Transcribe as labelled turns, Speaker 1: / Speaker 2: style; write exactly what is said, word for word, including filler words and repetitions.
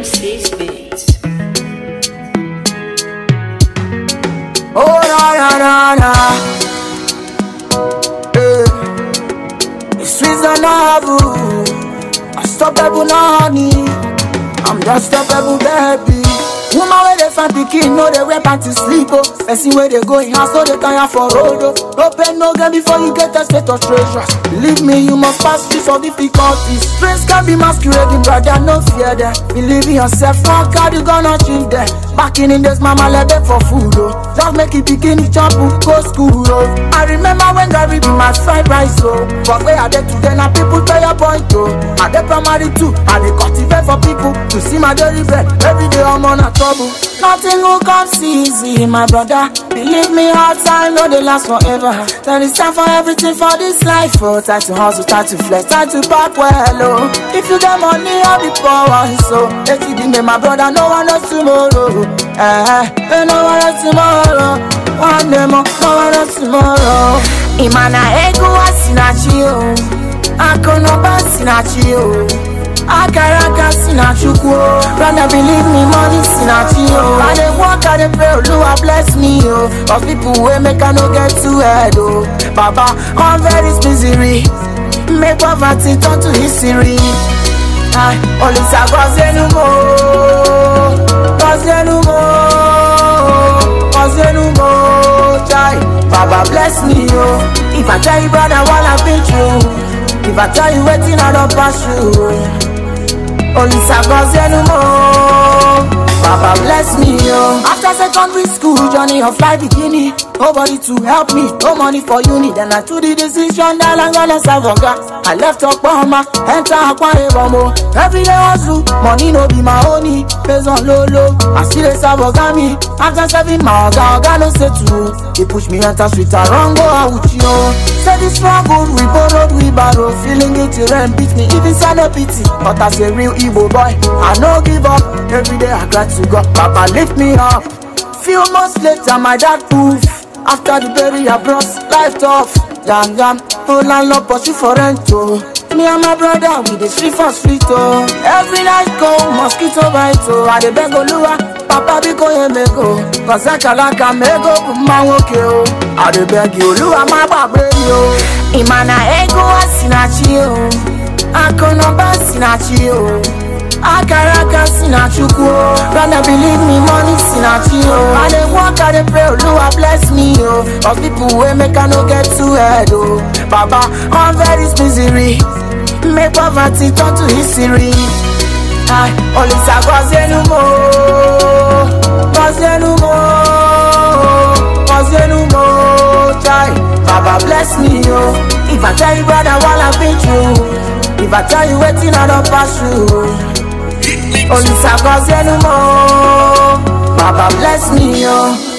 Speaker 1: Six beats.
Speaker 2: Oh na na na na, hey. It's reasonable. I stop every honey. I'm just a pebble baby. Woman where they find pikin, no they wear panty sleep oh. Person where they go in house, so they tire for road oh. No pain, no gain before you get a state of treasure. Believe me, you must pass through some difficulties. Stress can be masquerading, brother, no fear them. Believe in yourself, work hard, you gonna achieve them. Back in days, mama let them for food oh. Just make it bikini chop, go school oh. I remember when Gary be my fried rice oh. But where are they today, now people tell your point oh. Are they primary too, and they cultivate for people to see my daily bread. Every day I'm on a trouble. Nothing will come easy, my brother. Believe me, hard time no they last forever. There is time for everything for this life oh. Time to hustle, time to flex, time to pack well oh. If you get money, I'll be poor so. Let it be me, my brother, no one knows tomorrow. Eh, eh, no one knows tomorrow. One day more, no one knows tomorrow. Imana ego asinachi oh. Akono basinachi oh. Akaraka sinachuku oh. Brother believe me, money sinachi oh. I dey work, I dey pray, Lord bless me oh. Cause people wey make I no get too head oh. Baba, I'm very misery. Make poverty turn to history. Ah, only sa cause no more. Cause no more. Cause no more. Chai, Baba bless me oh. If I tell you brother what I've been through, if I tell you waiting I don't pass you. Only cause no more. Baba bless me yo. After secondary school, journey of life beginning. Nobody to help me, no money for uni. Then I took the decision that I'm gonna serve a God. I left Oklahoma, enter Akwa Ibom. Every day hustle, money no be my only. Based on low low, I still a serve a God me. After serving my God, God no say to. He push me enter street and run go out with you. Say this struggle, we borrowed, we borrow. Feeling it, you rain beat me, even sad no pity. But as a real Igbo boy, I no give up. Every day I cry to God, Papa lift me up. Few months later, my dad poof. After the burial, brought life tough. Jam jam, no landlord pursue for rent oh. Me and my brother, we dey street for street oh. Every night go, mosquito bite oh. I dey beg Oluwa, Papa biko ye me go. Cause I kalaka me go, ma woke oh. I dey beg you, Oluwa ma babre yo. Imana ego asinachi oh. Akono basinachi oh. Akaraka sinachuku oh. Brother believe me, money sinachi oh. I dey work, I dey pray, Lord bless me oh. Cause people wey make I no get too head oh. Baba, I'm very misery. Make poverty turn to history. Ah, only sa cause no more. Cause no more. Cause no more. Chai, Baba bless me oh. If I tell you brother what I've been through, if I tell you waiting I don't pass through. Only sa cause no more. Baba bless me yo.